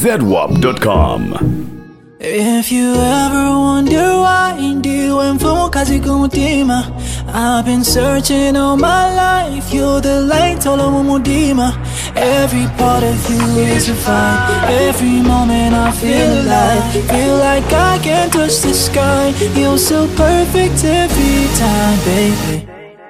ZWAP.com. If you ever wonder why ndiwe mfumukazi kumutima, I've been searching all my life. You're the light all over mudima. Every part of you is a fire. Every moment I feel alive. Feel like I can touch the sky. You're so perfect every time, baby.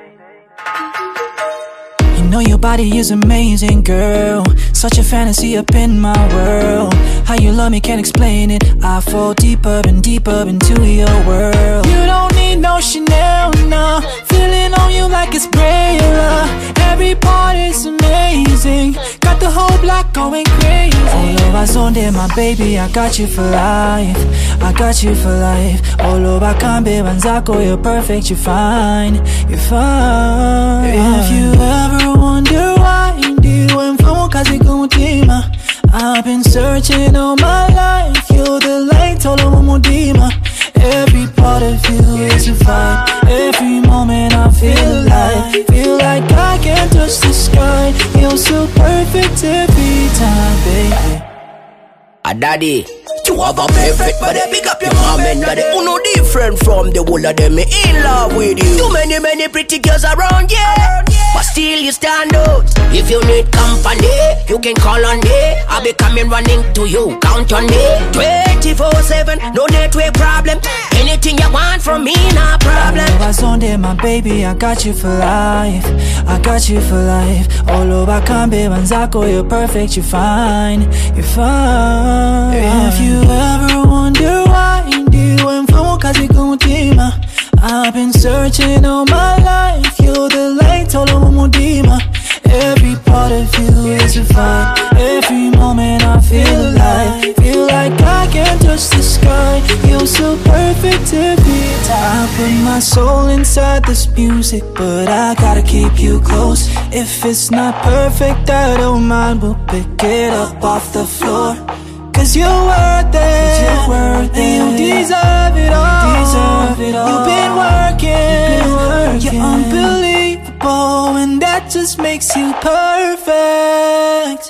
You know your body is amazing, girl. Such a fantasy up in my world. How you love me, can't explain it. I fall deeper and deeper into your world. You don't need no Chanel, nah. Feeling on you like it's Braille. Every part is amazing. Got the whole block going crazy. All over Zonde, my baby, I got you for life. I got you for life. All over Kambe, Banzako, you're perfect, you're fine. You're fine. If you ever wonder why ndiwe mfumukazi kumutima, I've been searching all my life. You're the light all over mudima. Every part of you is a vibe. Every moment I feel alive. Feel like I can touch the sky. You're so perfect every time, baby. Daddy, you have a perfect body. Pick up your mom and daddy. Who no different from the whole of them. Me in love with you. Too many pretty girls around, yeah. But still you stand out. If you need company, you can call on me. I'll be coming running to you. Count on me 24/7, no network problem. Anything you want from me, no problem. All over Zonde, my baby, I got you for life. I got you for life. All over Kambe, Banzako, you're perfect, you're fine. You're fine. If you ever wonder why ndiwe mfumukazi kumutima, I've been searching all my life. You're the light all over mudima. Every part of you is a vibe. Every moment I feel alive. Feel like I can touch the sky. You're so perfect every time. I put my soul inside this music, but I gotta keep you close. If it's not perfect, I don't mind. We'll pick it up off the floor. Cause you're worth it, and you deserve it all. You've been working, you're unbelievable, and that just makes you perfect.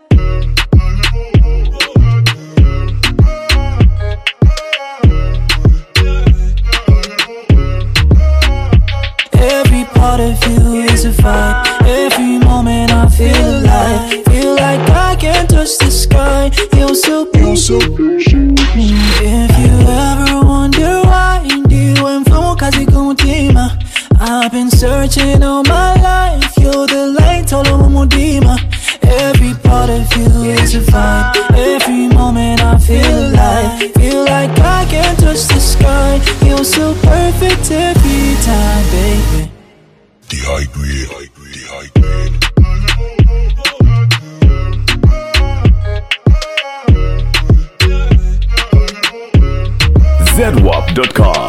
Every part of you is a vibe. Every moment I feel alive. Feel like I can touch the sky. You're so patient. If you ever wonder why ndiwe mfumukazi kumutima, I've been searching all my life. You're the light all over mudima. Every part of you is a vibe. Every moment I feel alive. Feel like I can touch the sky. You're so perfect every time, baby. The high grade. ZWAP.com.